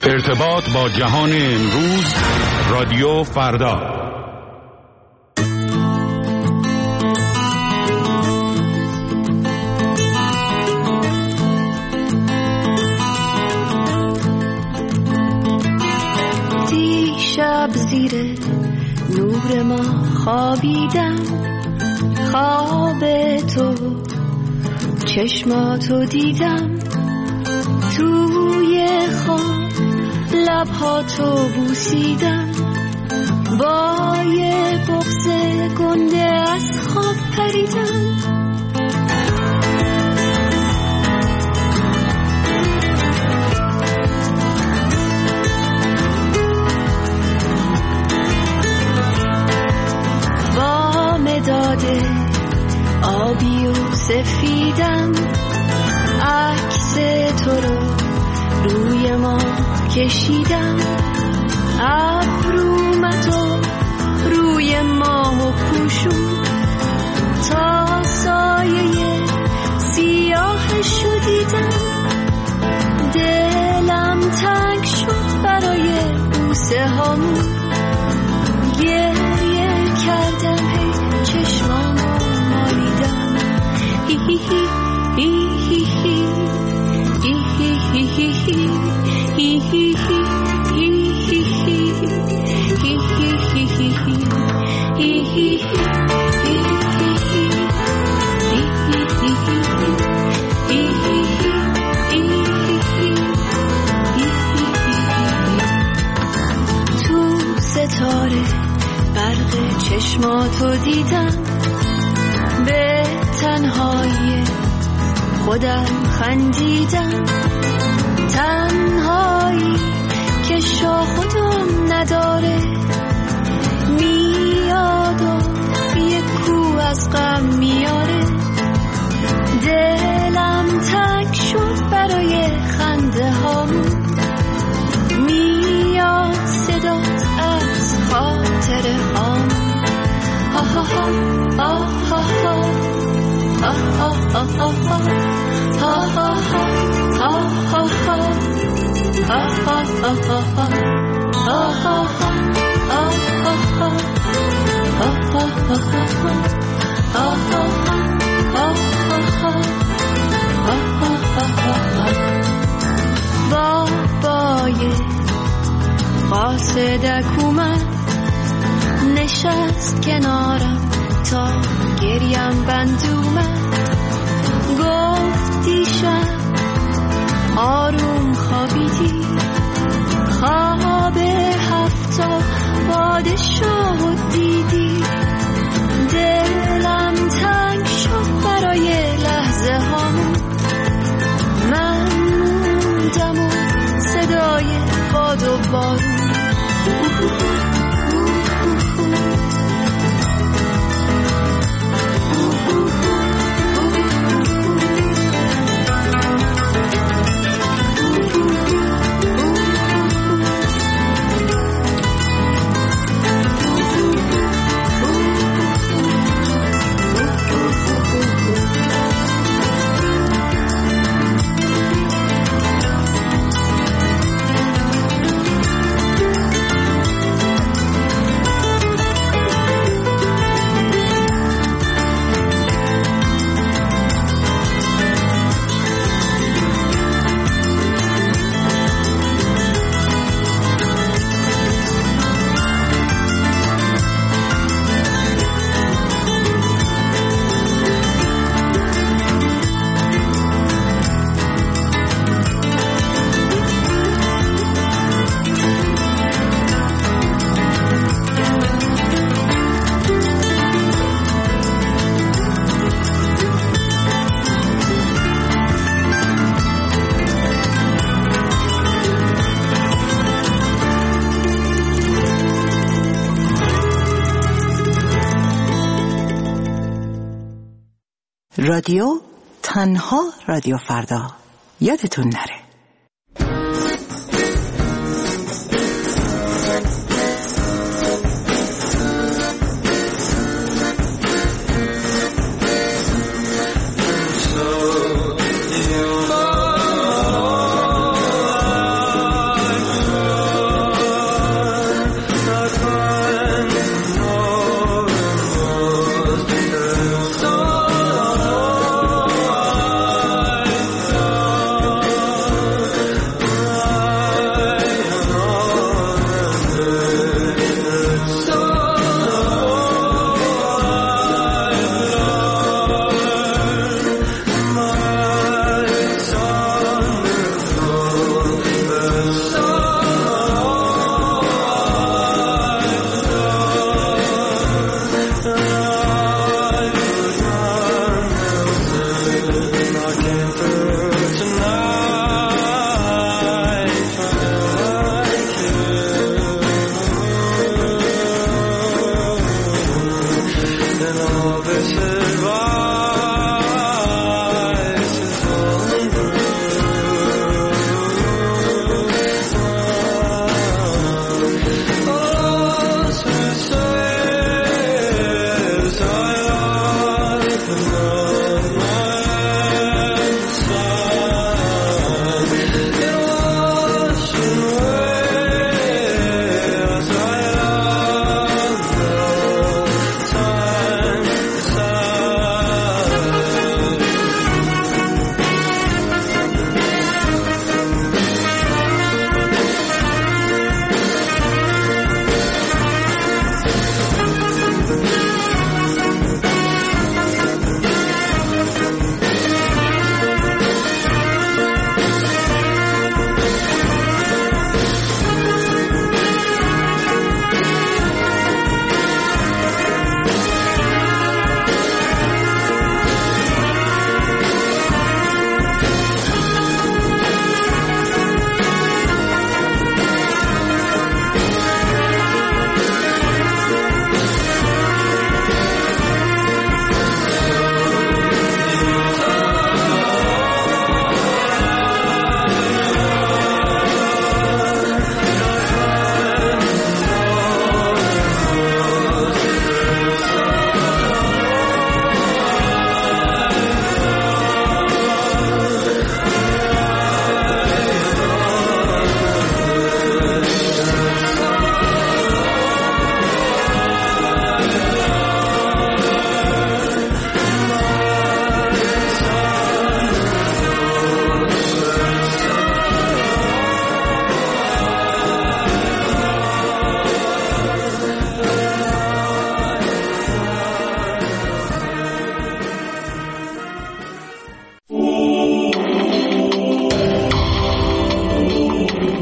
ارتباط با جهان امروز، رادیو فردا. دیشب زیر نور ما خوابیدم، خواب تو چشماتو دیدم، توی خواب لبهاتو بوسیدم، با یه بغض گنده از خواب پریدم. با مداد آبی و سفیدم، عکس تو رو روی ما کشیدم، ابرومتو روی ماه پوشون، تا سایه سیاهشو دیدم. دلم تنگ شد برای بوسه هامون، گریه کردم، هی چشمامو مالیدم. هی هی هی هی هی هی هی هی هی تو ستاره برق چشماتو دیدم، به تنهایی خودم خندیدم، تنهایی که شاخ و دم نداره، میاد و یک کو از غم میاره. دلم تنگ شد برای خنده هامون، میاد صدات از خاطر هامون. ها ها ها ها ها ها ها ها بابای قاصدک اومد، نشست کنارم تا گریم بند اومد، گفت دیشب آروم خوابیدی، خواب هفتا پادشاه دیدی. دلم تنگ شد برای لحظه هامون، من موندم و صدای باد و بارون. رادیو تنها رادیو فردا، یادتون نره.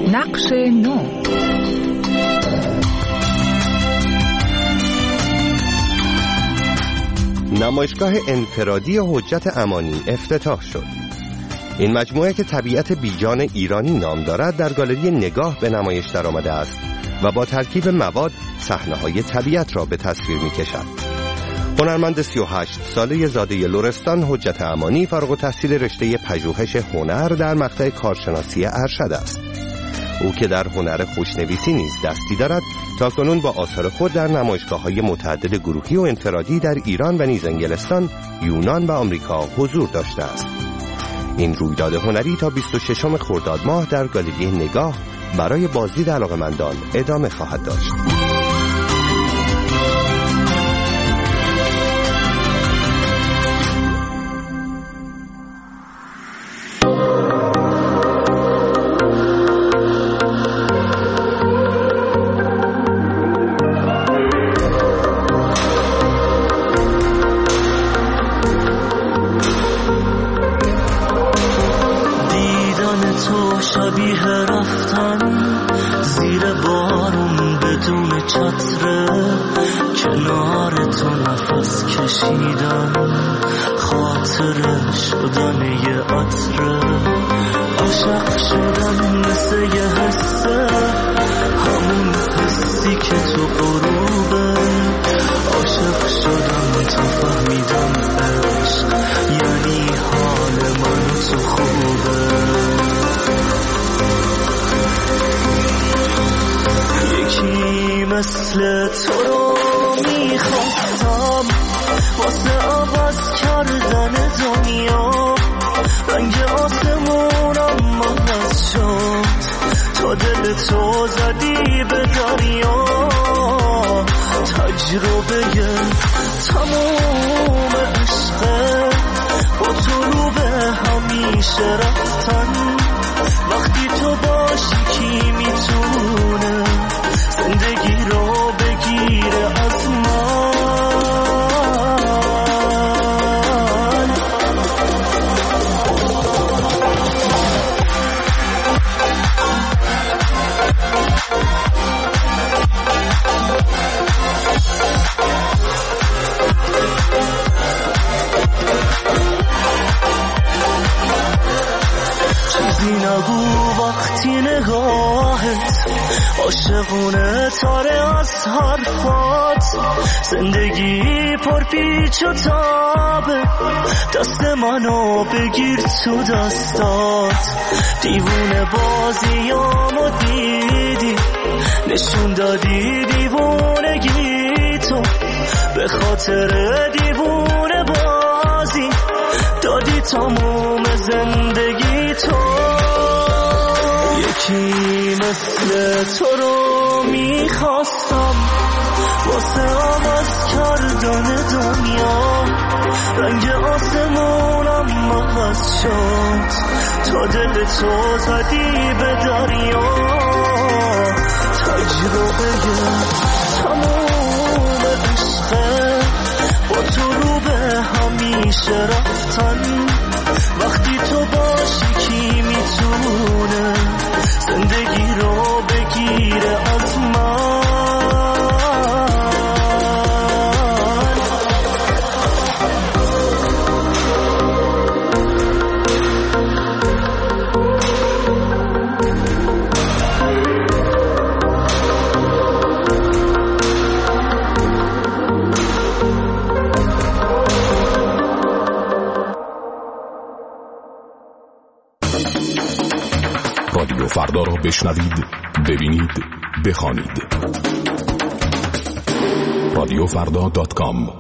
نقش نو. نمایشگاه انفرادی حجت امانی افتتاح شد. این مجموعه که طبیعت بیجان ایرانی نام دارد در گالری نگاه به نمایش در آمده است و با ترکیب مواد صحنه‌های طبیعت را به تصویر می‌کشد. هنرمند 38 ساله زاده لرستان حجت امانی فارغ التحصیل رشته پژوهش هنر در مقطع کارشناسی ارشد است. او که در هنر خوشنویسی نیز دستی دارد، تاکنون با آثار خود در نمایشگاه‌های متعدد گروهی و انفرادی در ایران و نیز انگلستان، یونان و آمریکا حضور داشته است. این رویداد هنری تا 26 خرداد ماه در گالری نگاه برای بازدید علاقه‌مندان ادامه خواهد داشت. شبیه رفتن زیر بارون بدون چتره، کنار تو نفس کشیدن، خاطره شدن یه عطره، عاشق شدن مثل یه حسه، همون حسی که تو غروبه، عاشق شدن تو فهمیدم عشق یعنی حال من تو خوبه. یکی مثل تو رو میخواستم واسه عوض کردن دنیا، رنگ آسمونم عوض شد تا دل تو زدی به دریا، تجربه تموم عشقه با تو رو به همیشه رفتن، وقتی تو باشی کی میتونه زندگی رو بگیره از من. چیزی نگو وقتی نگاهت عاشقونه تاره از حرفات، زندگی پر پیچ و تابه، دست منو بگیر تو دستات، دیوونه بازیامو دیدی، نشون دادی دیوونگی تو، به خاطر دیوونه بازی دادی تموم زندگی تو. یکی مثل تو رو میخواستم واسه عوض کردن دنیا، رنگ آسمونم عوض شد تا دل تو زدی به دریا، تجربه تموم عشقه با تو رو به همیشه رفتن، وقتی تو باشی کی میتونه زندگی رو بگیره از من. رادیو فردا را بشنوید، ببینید، بخوانید. رادیوفردا.com.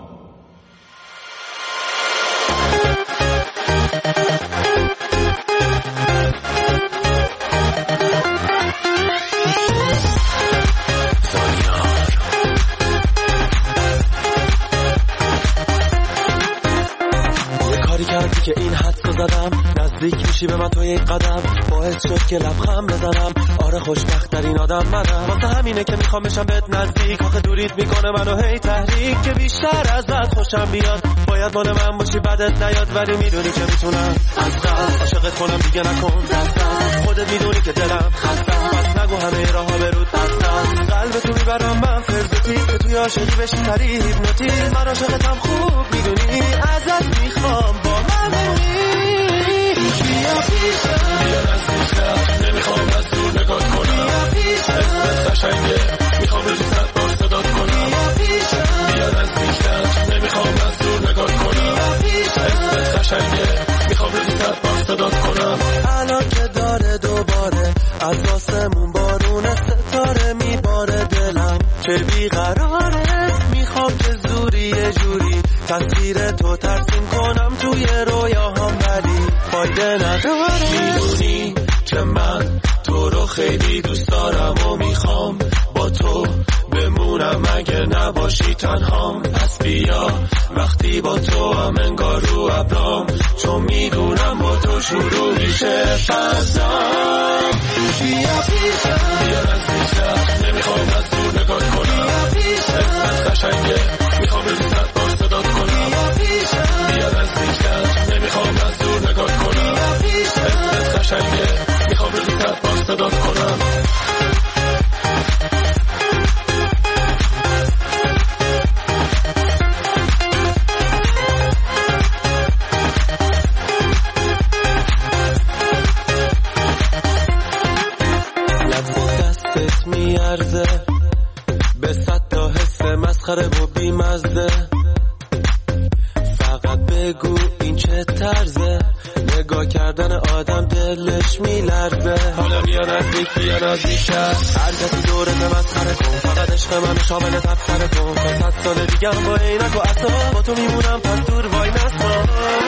که این حدسو زدم نزدیک میشی به من تو یک قدم، باعث شد که لبخند بزنم، آره خوشبخت ترین آدم منم، واسه همینه که میخوام بشم بهت نزدیک، آخه دوریت میکنه منو هی تحریک، که بیشتر ازت خوشم بیاد، باید مال من باشی بدت نیاد، ولی میدونی که میتونم از قلب عاشقت کنم، دیگه نکن دست خودت میدونی که دلم خستم، همه راه ها برود بستن قلب تو میبرم من فردوتی که توی عاشقی بشی تری هیپنوتیزم من عاشقتم خوب میدونی ازت میخوام با من بمونی بیا پیشم بیا نزدیکتر نمیخوام از دور نگات کنم بیا پیشم اسمت قشنگه میخوام روزی 100 بار صدات کنم بیا پیشم بیا نزدیکتر نمیخوام از دور نگات کنم بیا پیشم اسمت قشنگه میخوام روزی 100 بار صدات کنم الان که داره دوباره از آسمون بارون ستاره میباره دلم چه بیقراره میخوام که زوری یه جوری تصویر تو ترسیم کنم توی رویاهام ولی فایده نداره میدونی که من تو رو خیلی دوست دارم و میخوام با تو بمونم اگه نباشی تنهام پس بیا وقتی با تو هم انگار رو ابرام چون میدونم با تو شروع میشه فضام بیا پیشم بیا نزدیکتر نمیخوام از دور نگات کنم بیا پیشم اسمت قشنگه میخوام روزی 100 بار صدات کنم بیا پیشم بیا نزدیکتر نمیخوام از دور نگات کنم بیا پیشم اسمت قشنگه میخوام روزی 100 بار صدات کنم میارزه به 100 تا حس مسخره و بیمزه فقط بگو این چه طرزه نگاه کردن آدم دلش میلرزه حالا بیا نزدیک بیا نزدیکتر هر کسی دورت مسخره کن فقط عشق من شامل تبصره کن تا 100 سال دیگه با عینک و عصا با تو میمونم پس دور وای نسا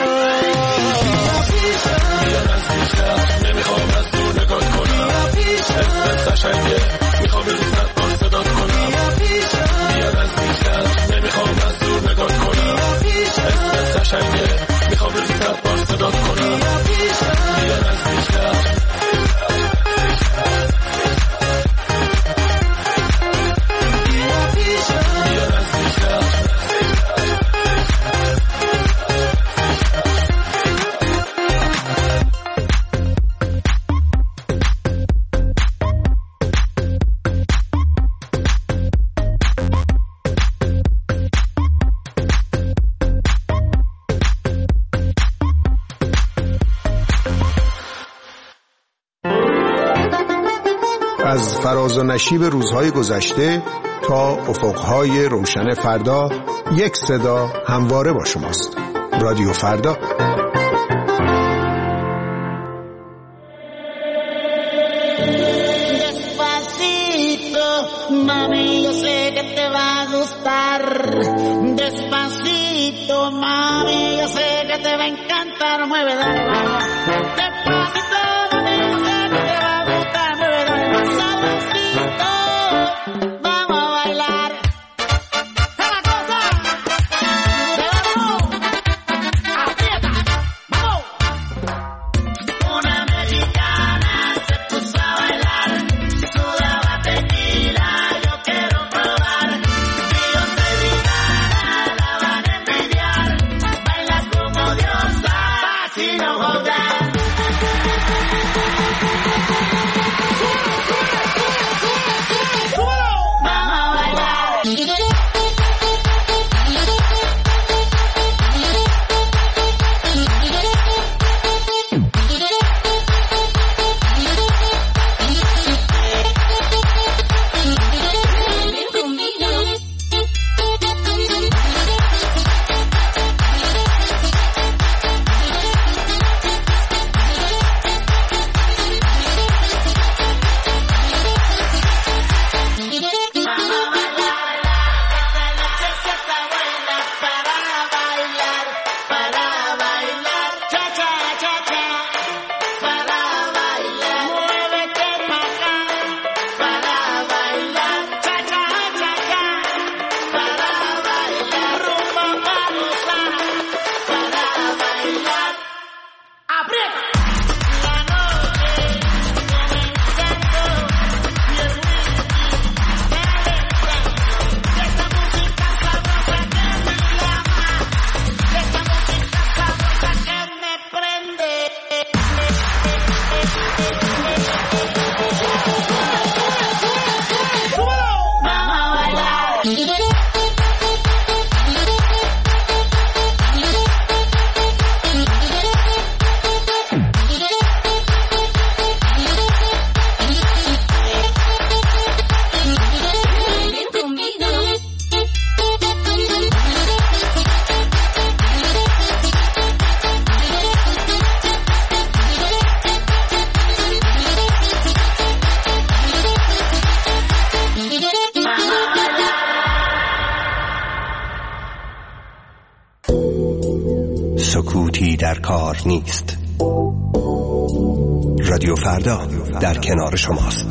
بیا نزدیکتر نمیخوام از دور نگات کنم اسمت قشنگه میخوام روزی 100 بار صدات کنم بیا نزدیکتر نمیخوام از دور نگات کنم اسمت قشنگه میخوام روزی 100 بار صدات کنم بیا نزدیکتر از فراز و نشیب روزهای گذشته تا افقهای روشن فردا یک صدا همواره با شماست. رادیو فردا. Mami, yo sé que te va a gustar. Despacito, mami, yo sé que te va a encantar. Mueve, dale, dale. Despacito, mami, yo sé que te va a gustar. Mueve, dale, más suavecito. Vamos a bailar. ¡Esa cosa! ¡Vamos! ¡Aprieta! ¡Vamos! Una mexicana se puso a bailar. Sudaba tequila. No hold that. در کار نیست. رادیو فردا در کنار شماست.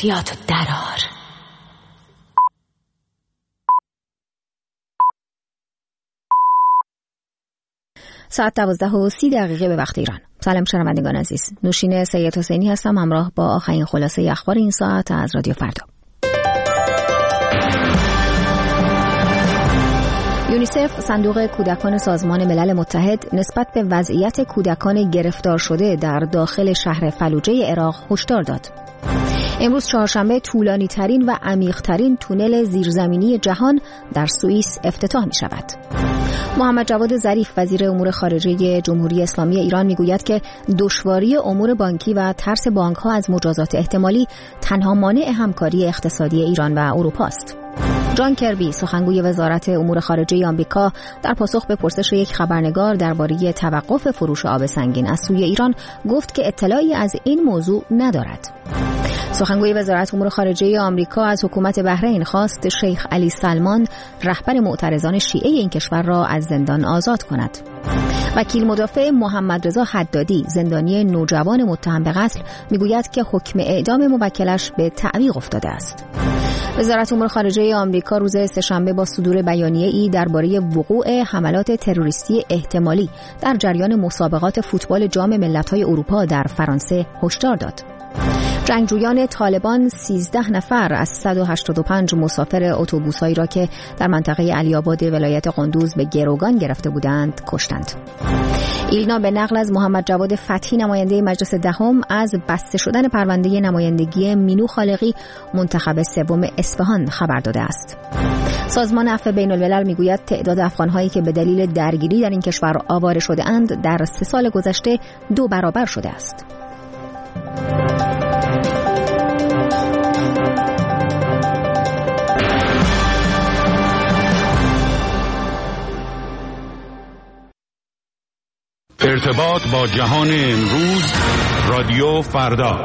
کفشیاتو درار. ساعت 12:30 به وقت ایران. سلام شنوندگان عزیز. نوشین سید حسینی هستم همراه با آخرین خلاصه اخبار این ساعت از رادیو فردا. یونیسف صندوق کودکان سازمان ملل متحد نسبت به وضعیت کودکان گرفتار شده در داخل شهر فلوجه عراق هشدار داد. امروز چهارشنبه طولانی ترین و عمیق ترین تونل زیرزمینی جهان در سوئیس افتتاح می شود. محمد جواد ظریف وزیر امور خارجه جمهوری اسلامی ایران میگوید که دشواری امور بانکی و ترس بانک‌ها از مجازات احتمالی تنها مانع همکاری اقتصادی ایران و اروپا است. جان کربی سخنگوی وزارت امور خارجه آمریکا در پاسخ به پرسش یک خبرنگار درباره توقف فروش آب سنگین از سوی ایران گفت که اطلاعی از این موضوع ندارد. سخنگوی وزارت امور خارجه آمریکا از حکومت بحرین خواست شیخ علی سلمان رهبر معترضان شیعه این کشور را از زندان آزاد کند. وکیل مدافع محمد رضا حدادی زندانی نوجوان متهم به قتل میگوید که حکم اعدام موکلش به تعویق افتاده است. وزارت امور خارجه آمریکا روز سه‌شنبه با صدور بیانیه‌ای درباره وقوع حملات تروریستی احتمالی در جریان مسابقات فوتبال جام ملت‌های اروپا در فرانسه هشدار داد. جنگجویان طالبان 13 نفر از 185 مسافر اتوبوس‌هایی را که در منطقه علی‌آباد ولایت قندوز به گروگان گرفته بودند کشتند. ایلنا به نقل از محمد جواد فتحی نماینده مجلس دهم از بسته شدن پرونده نمایندگی مینو خالقی منتخب سوم اصفهان خبر داده است. سازمان عفو بین‌الملل میگوید تعداد افغان‌هایی که به دلیل درگیری در این کشور آواره شده‌اند در 3 سال گذشته 2 برابر شده است. ارتباط با جهان امروز رادیو فردا.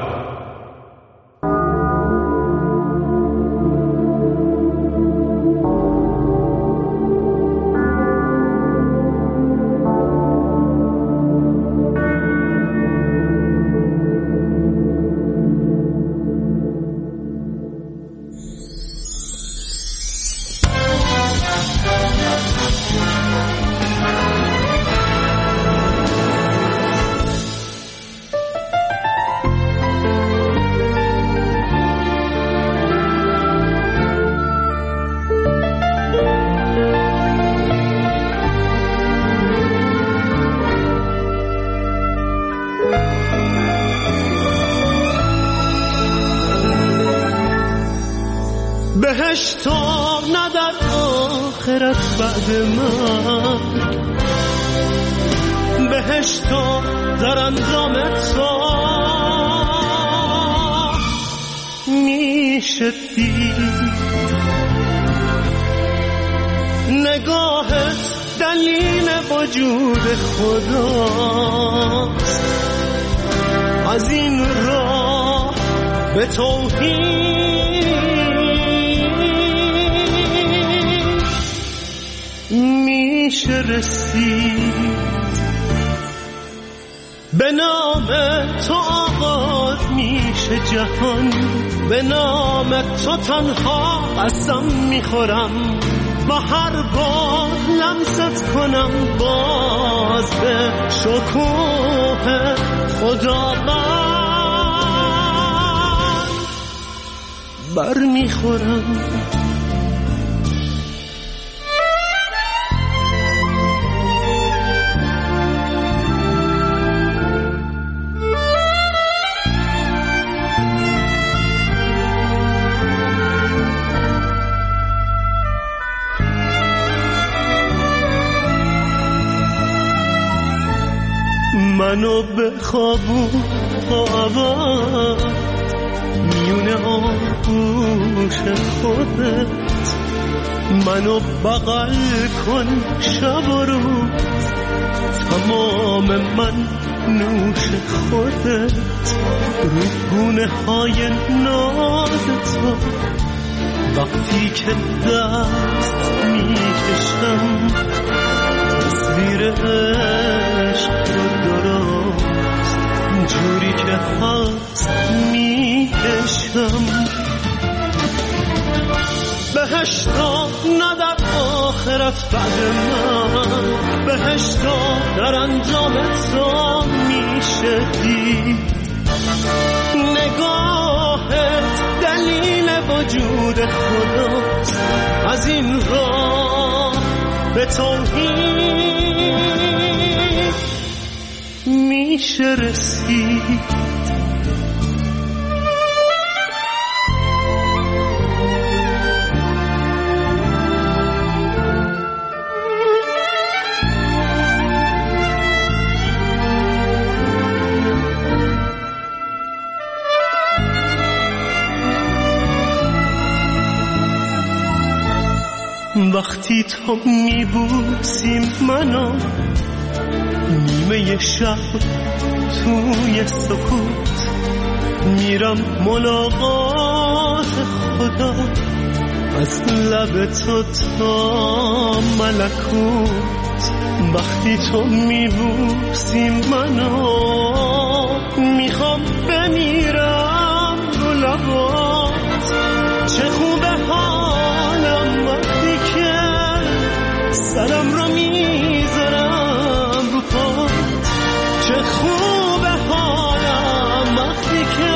بهشتا نه در آخرت بعد من، بهشتا در انجام تو میشه دید. نگاهت دلیل وجود خداست، از این راه به توحید میشه رسید. به نام تو آغاز میشه جهان، به نام تو تنها قسم میخورم، با هر بار لمست کنم باز به شکوه خداوند بر میخورم. منو به خوابون آورد میونه آغوش خودت، منو بغل کن شب و روز، تمام من نوش خودت، رو گونه های ناز تو وقتی که دست میکشم، تصویر عشق رو درست جوری که هست میکشم. بهشتا نه در آخرت بعد من، بهشتا در انجام تو میشه دید. نگاهت دلیل وجود خداست، از این راه به توحید میشه رسید. وقتی تو میبوسیم منو نیمه شب توی سکوت، میرم ملاقات خدا از لب تو تا ملکوت. وقتی تو میبوسیم منو میخوام بمیرم رو لبات. چه خوبه حالم وقتی که سرم رو میذارم رو پات. چه خوبه حالم وقتی که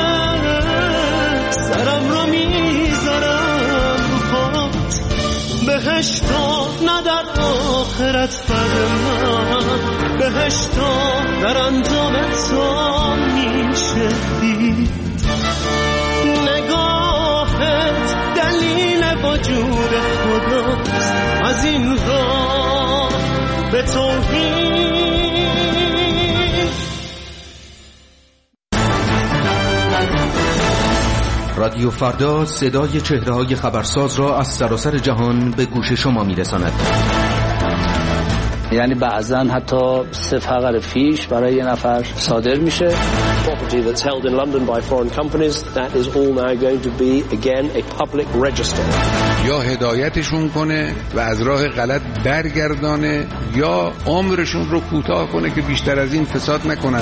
سرم رو میذارم رو پات. بهشتا نه در آخرت بعد من، بهشتا در انجام تو میشه دید. نگاهت دلیل وجود خداست، از این راه به توحید. رادیو فردا صدای چهره‌های خبرساز را از سراسر جهان به گوش شما می‌رساند. یعنی بعضاً حتی 3 فقر فیش برای یه نفر صادر میشه. Property that's held in London by foreign companies, that is all now going to be again a public register. یا هدایتشون کنه و از راه غلط برگردانه یا عمرشون رو کوتاه کنه که بیشتر از این فساد نکنن.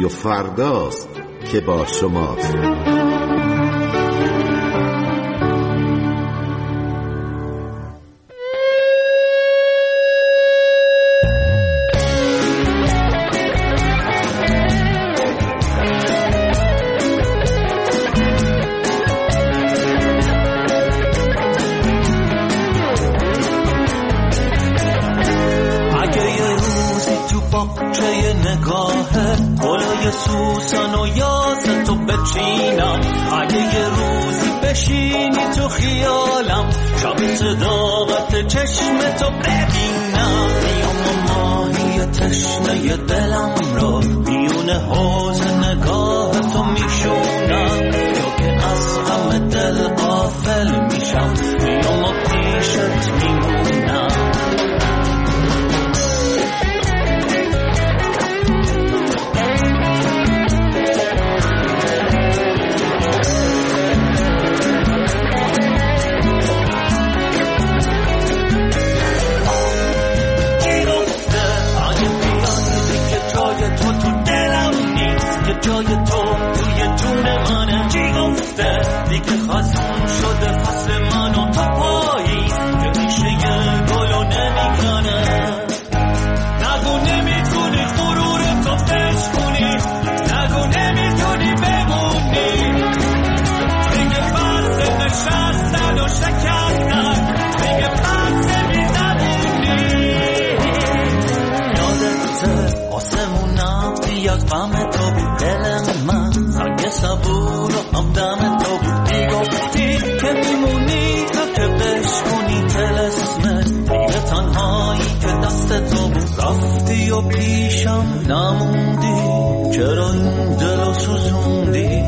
رادیو فرداست که با شماست. سوسن و یاس تو بچینم، اگه یه روزی بشینی تو خیالم، شب صداقت چشم تو ببینم، میام ماهی تشنه دلم را میون حوض نگاه تو میشونم، یا که از غم دل غافل میشم، میام پیشت میمونم. جای تو توی جون منه، چی گفته دیگه خزون شده فصل من و تو پاییز که میشه یه گلو نمیکنه، نگو نمیتونی غرور تو بشکنی، نگو نمیتونی بمونی، دیگه بس نشستن و شکستن، دیگه بس میزبونی، یادت آسمونم بیاد غم تو بود، دل من سنگ صبور و همدم تو بود، میگفتی که میمونی تا که بشکنی طلسمت، دیگه تنهایی که دست تو بود، رفتی و پیشم نموندی، چرا این دلو سوزوندی،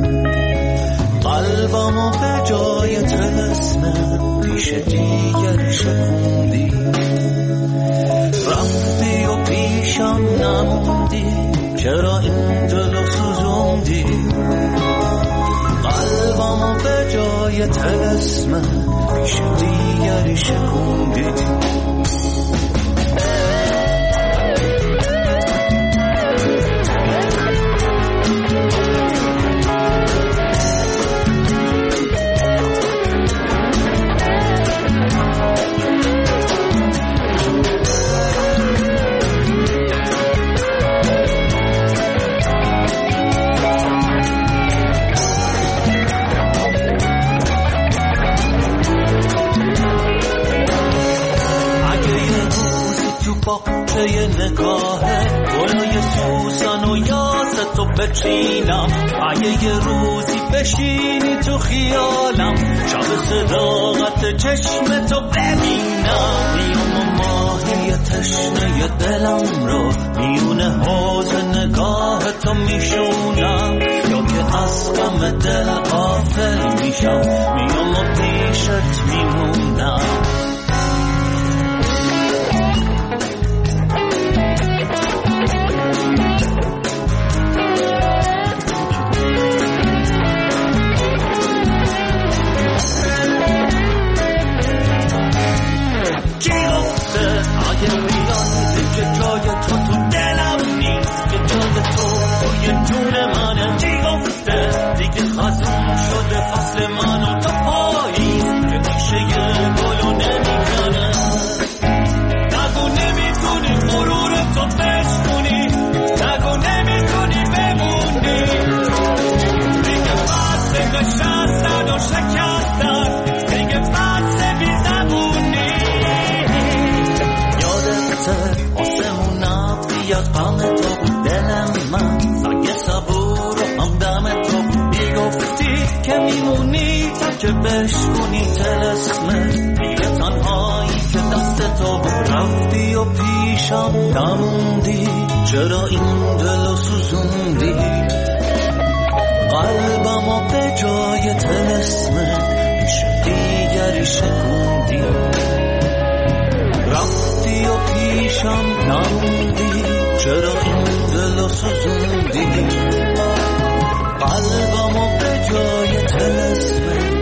قلبمو به جای طلسمت پیش دیگری شکوندی، رفتی و پیشم نموندی، چرا این دلو سوزوندی، قلبمو به جای طلسمت پیش دیگری شکوندی. یه نگاهه گلای سوسن و یاس تو بچینم، اگه یه روزی بشینی تو خیالم، شب صداقت چشم تو ببینم، میام ماهی تشنه دلم رو میون حوض نگاه تو میشونم، یا که از غم دل غافل میشم، میام و پیشت میمونم. که بشکنی طلسمت، دیگه تنهایی که دست تو بود، رفتی و پیشم نموندی، چرا این دلو سوزوندی، قلبمو به جای طلسمت پیش دیگری شکوندی، رفتی و پیشم نموندی، چرا این دلو سوزوندی، قلبمو به جای طلسمت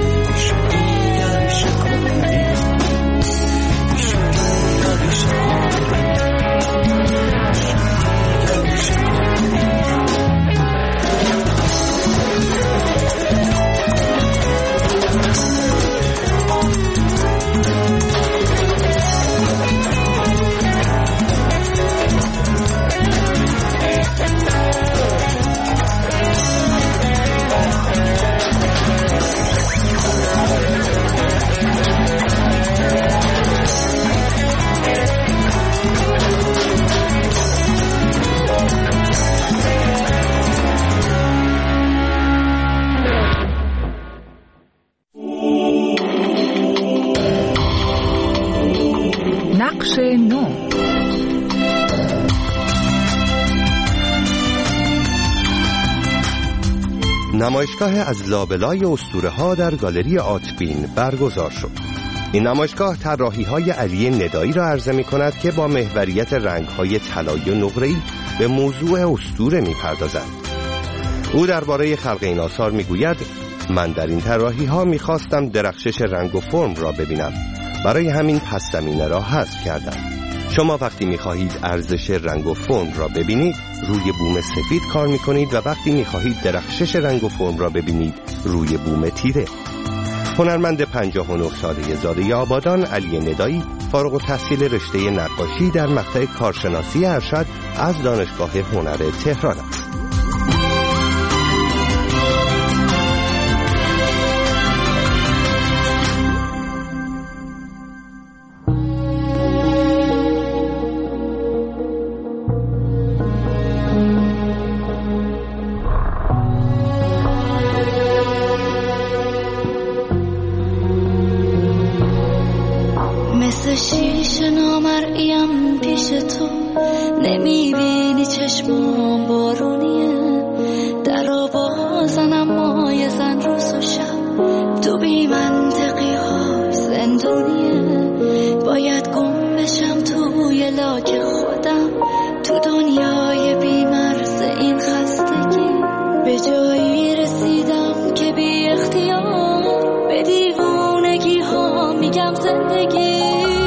بخش 9. نمایشگاه از لابلای اسطوره‌ها در گالری آتبین برگزار شد. این نمایشگاه طراحی‌های علی ندایی را عرضه می‌کند که با محوریت رنگ‌های طلایی و نقره‌ای به موضوع اسطوره می‌پردازد. او درباره خلق این آثار می‌گوید: من در این طراحی‌ها می‌خواستم درخشش رنگ و فرم را ببینم، برای همین پس زمینه را حذف کردم. شما وقتی می‌خواهید ارزش رنگ و فرم را ببینید روی بوم سفید کار می‌کنید و وقتی می‌خواهید درخشش رنگ و فرم را ببینید روی بوم تیره. هنرمند 59 ساله زاده آبادان علی ندایی فارغ التحصیل رشته نقاشی در مقطع کارشناسی ارشد از دانشگاه هنر تهران است. مثل شیشه نامرئیم پیش تو، نمیبینی چشمام بارونیه، در بازنم مای زن روز و شب، تو بی منطقی های زندونیه، باید گم بشم توی لاک خودم، تو دنیای بی مرز این خستگی، به جایی رسیدم که بی اختیار به دیوونگی ها میگم زندگی.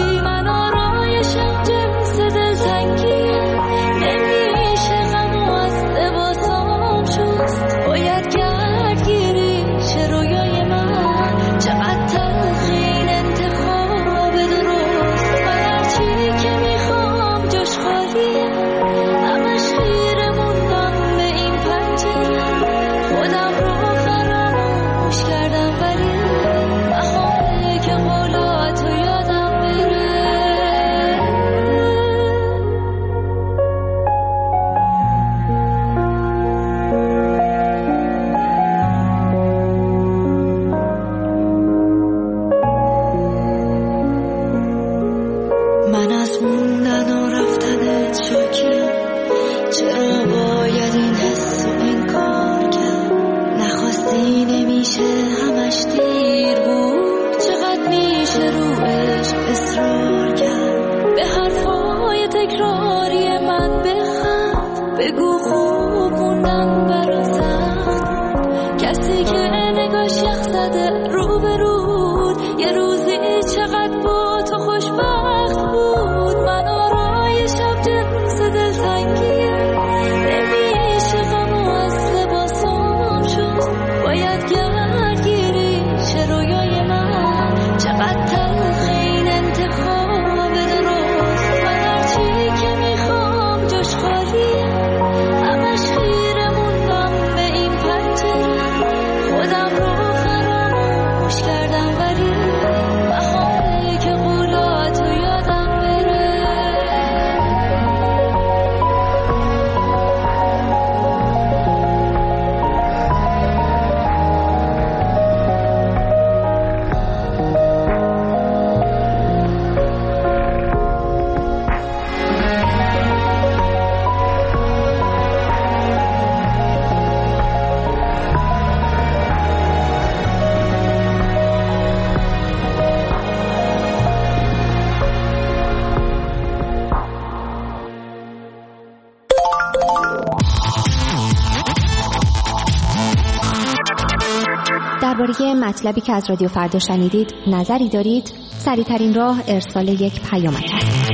درباره مطلبی که از رادیو فردا شنیدید نظری دارید؟ سریع‌ترین راه ارسال یک پیامک است.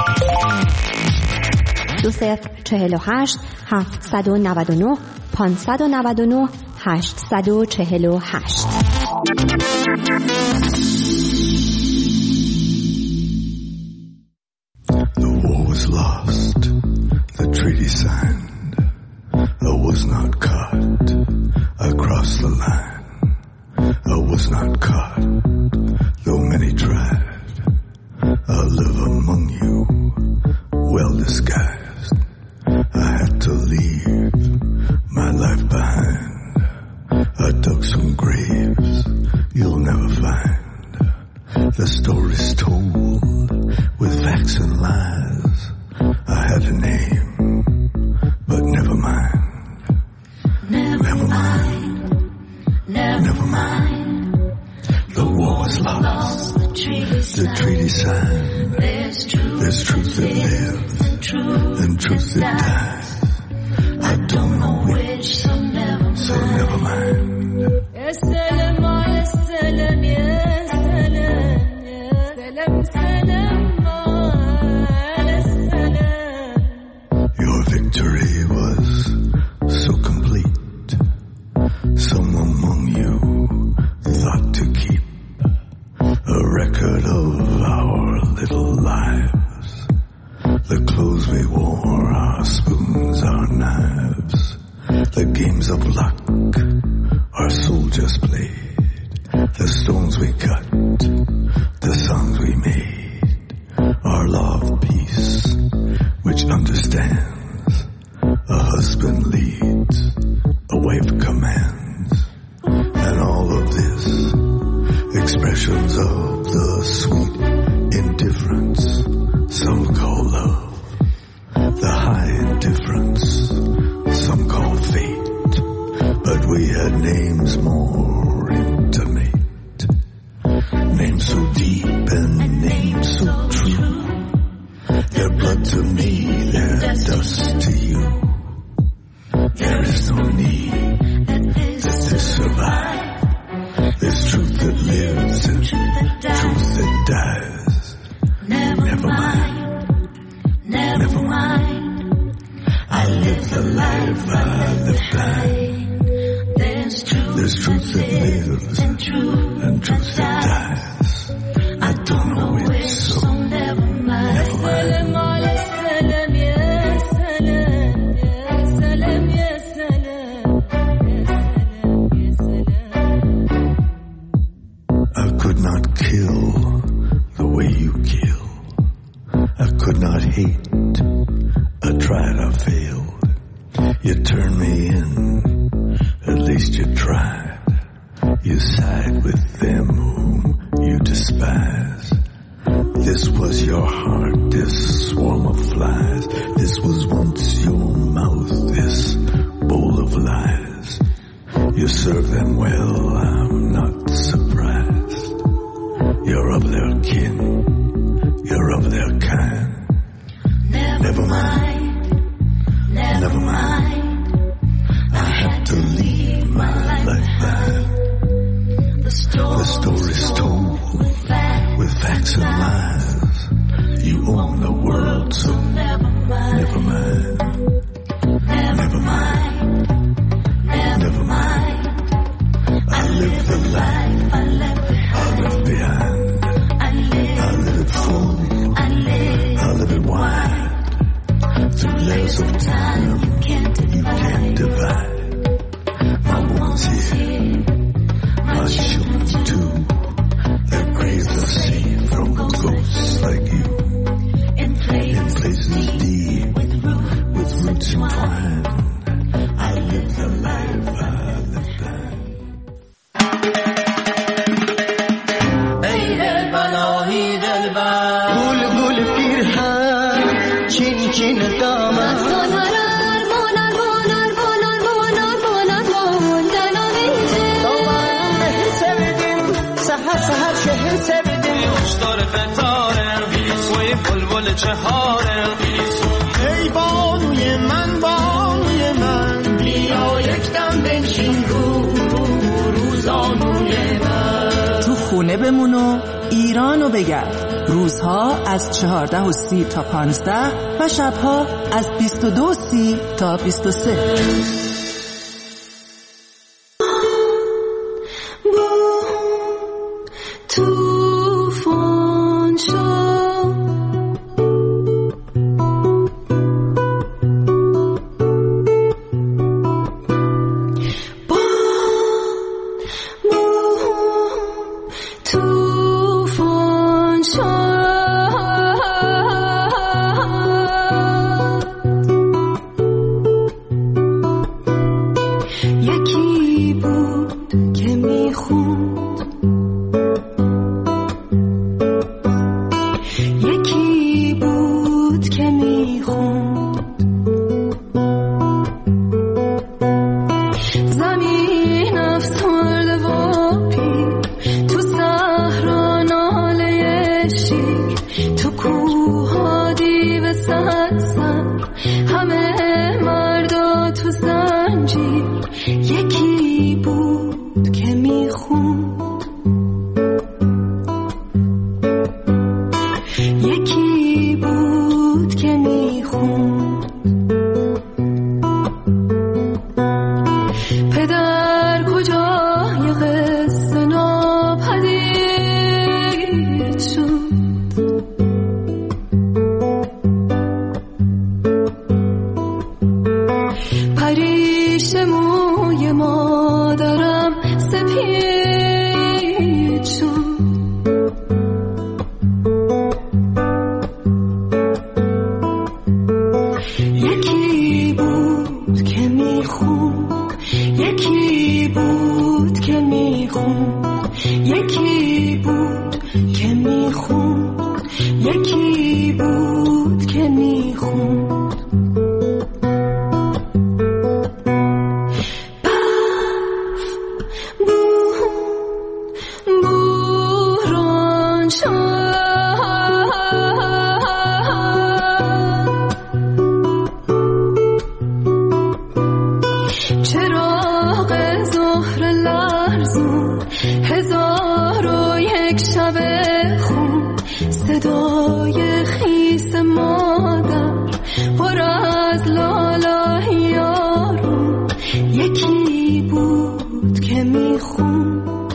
2048 799 599 848. The war was lost, the treaty signed, I was not caught, I crossed the line. I was not caught, though many tried. I live among you, well disguised. I had to leave my life behind. I dug some graves you'll never find. The stories told with facts and lies. I had a name, but never mind. Never mind. Never mind. The war was lost. The treaty signed. There's truth that lives and truth that dies. I don't know which, so never mind. Your victory was so complete. Some among you thought to keep a record of our little lives. The clothes we wore, our spoons, our knives. The games of luck our soldiers played. The stones we cut, the songs we made. Our law of peace, which understands a husband leads, a wife commands. And all of this, expressions of the sweet indifference some call love, the high indifference some call fate. But we had names more intimate, names so deep and names so true. Their blood to me, their dust to you. There is no need that this survive. There's truth that lives and truth that dies. Never mind. Never mind. I live the life I live blind. There's truth that lives and truth that dies. I don't know which, so never mind. I could not kill the way you kill. I could not hate. I tried, I failed. You turned me in. At least you tried. You side with them whom you despise. This was your heart, this swarm of flies. This was once your mouth, this bowl of lies. You serve them well, I'm not surprised. You're of their kin, you're of their kind. Never mind. Never mind. I had to leave my life behind. The story's told with facts and lies. You own the world, so never mind. Never mind. Never mind. I live the life I left behind. I live it full. I live it wide. Through layers of time you can't divide. My wounds here, my shoes too. Their graves are safe from ghosts like you. In places deep, with roots entwined. I live the life I live blind. Hey Delbanahi Delbar, gul gul pirhan, chin chin dama. سهر شهر سبدیم هشدار فتاره سوی بلبل چهاره ای بانوی من بیا یکدم بنشین روزانوی من تو خونه بمون و ایرانو بگرد. روزها از 14:30 تا 15 و شبها از 22:30 تا 23. جهان شد. چراغ ظهر لرزون، 1001 شب خون، صدای خیس مادر پر از لاله یارو. یکی بود که میخوند،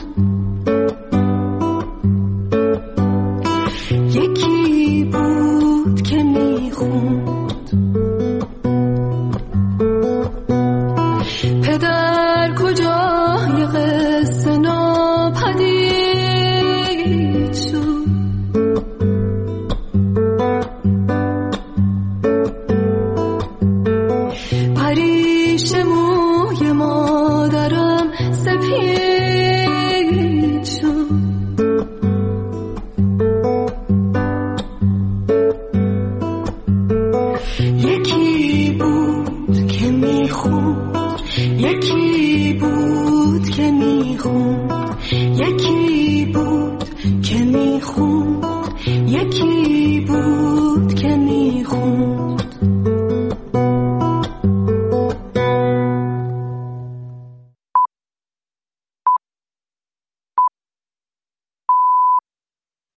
یکی بود که میخوند. پدر کجای قصه ناپدید شد. پریش موی مادرم سپید شد. یکی بود که میخوند، یکی بود که میخوند، یکی بود که میخوند، یکی بود که میخوند.